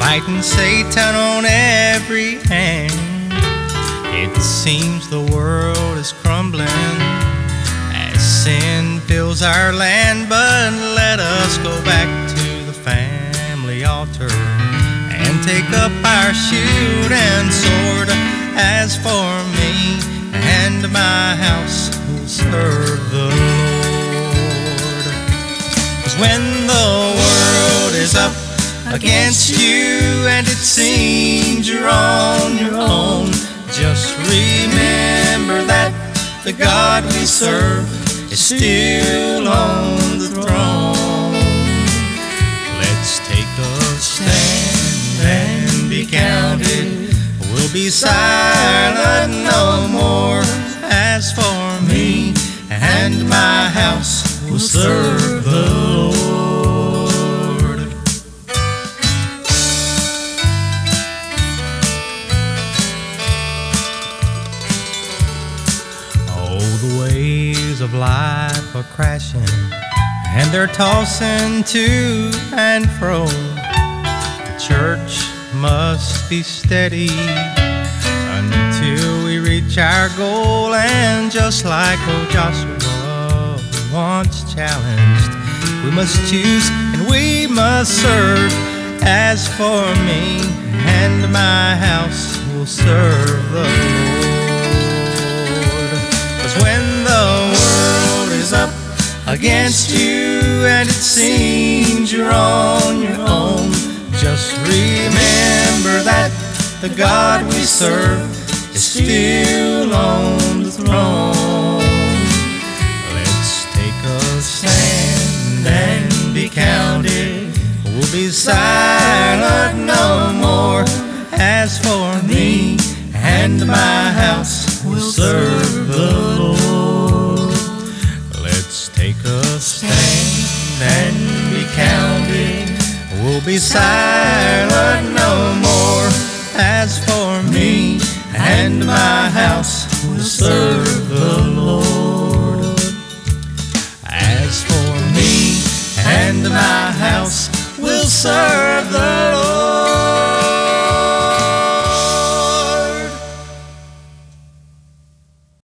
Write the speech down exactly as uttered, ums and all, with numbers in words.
fighting Satan on every hand. It seems the world is crumbling as sin fills our land, but let us go back to the family altar and take up our shield and sword. As for me and my house, we'll serve the Lord. 'Cause when the world is up against you and it seems you're on your own, just remember that the God we serve is still on the throne. Let's take a stand and be counted. We'll be silent no more. As for me and my house, we'll serve the Lord. Oh, the waves of life are crashing and they're tossing to and fro. The church must be steady until we reach our goal. And just like old Joshua once challenged, we must choose and we must serve. As for me and my house, we'll serve the Lord. 'Cause when the world is up against you and it seems you're on your own, just remember that the God we serve is still on the throne. Let's take a stand and be counted. We'll be silent no more. As for me and my house, we'll serve the Lord. Let's take a stand and be counted. We'll be silent no more. As for me and my house, we'll serve the Lord. As for me and my house, we'll serve the Lord.